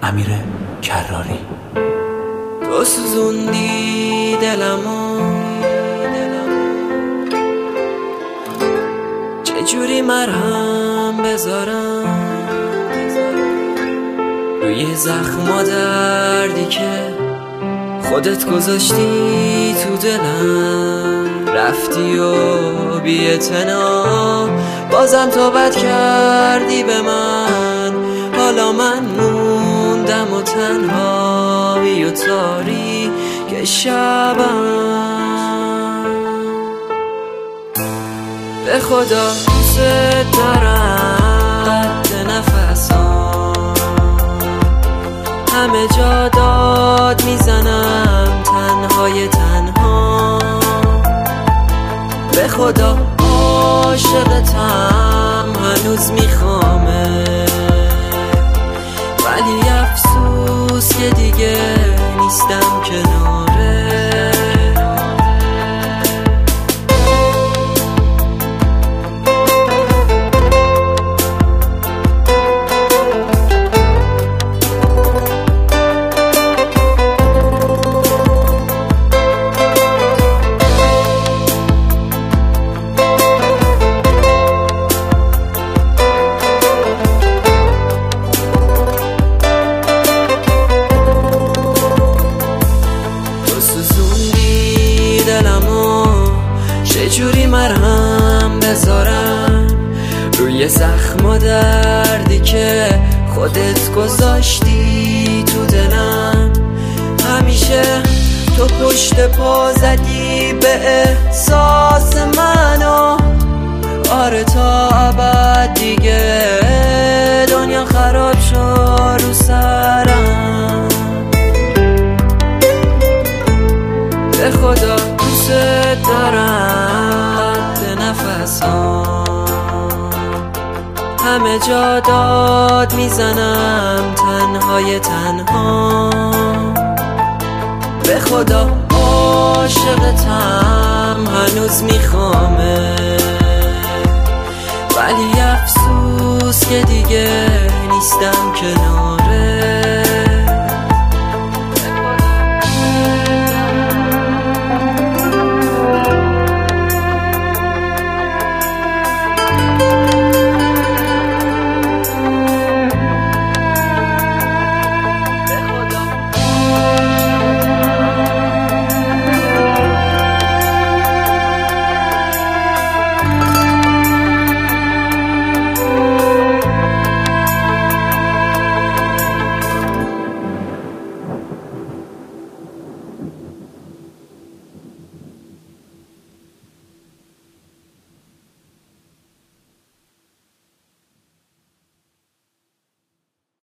امیر کراری. تو سوزوندی دلمو، چجوری مرهم بذارم روی زخم و دردی که خودت گذاشتی تو دلم. رفتی و بی اعتنا بازم توبت کردی به من. حالا من موندم و تنهایی و تاریک شبم. به خدا دوست دارم، قد نفسام همه جا داد میزنم تنهای تنها. به خدا عاشقتم هنوز میخوامه، ولی افسوس که دیگه نیستم کناره. چجوری مرهم بذارم روی زخم و دردی که خودت گذاشتی تو دلم. همیشه تو پشت پا زدی به احساس منو. آره تا ابد دیگه دنیا خراب شد رو سرم. به خدا دوست دارم، قد نفسام همه جا داد میزنم تنهای تنها. به خدا عاشقتم هنوز میخوامه، ولی افسوس که دیگه نیستم کنار.